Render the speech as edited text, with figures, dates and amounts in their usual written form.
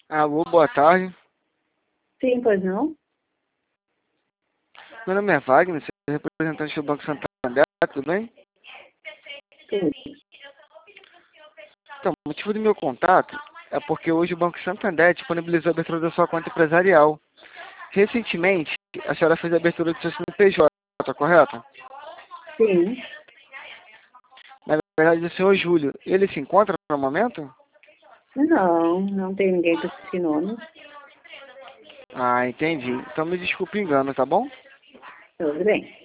Alô, boa tarde. Sim, pois não? Meu nome é Wagner, sou representante do Banco Santander, tudo bem? Tudo. Então, o motivo do meu contato é porque hoje o Banco Santander disponibilizou a abertura da sua conta empresarial. Recentemente, a senhora fez a abertura do seu CNPJ, correto? Sim. Na verdade, o senhor Júlio, ele se encontra no momento? Não, não tem ninguém com esse nome. Ah, entendi. Então me desculpe o engano, tá bom? Tudo bem.